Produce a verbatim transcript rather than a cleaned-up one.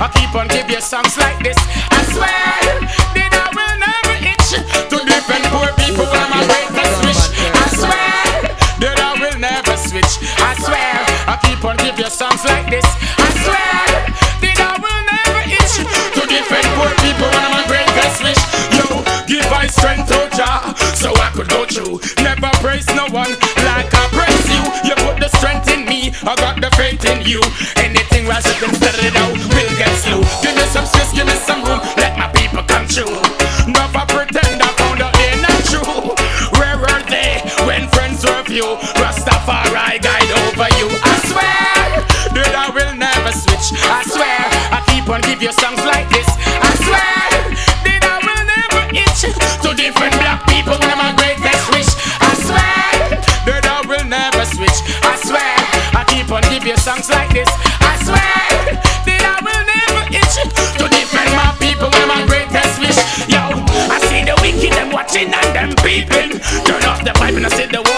I keep on give you songs like this. I swear that I will never itch to defend poor people when my greatest wish. I swear that I will never switch. I swear I keep on give you songs like this. I swear that I will never itch to defend poor people when my greatest wish. Yo, give I strength to Jah so I could go through. Never praise no one like I praise you. You put the strength in me, I got the faith in you. Anything rise up and set it out, will get slow. Give me some space, give me some room, let my people come true. Never pretend I found out they're not true. Where were they when friends were few? Rastafari guide over you. I swear that I will never switch. I swear I keep on give you songs like this. I swear that I will never itch to different black people when my greatest wish. I swear that I will never switch. I swear I keep on give you songs like this. I swear that I will never itch to defend my people when my greatest wish. Yo, I see the wicked them watching and them peeping. Turn off the pipe and I see the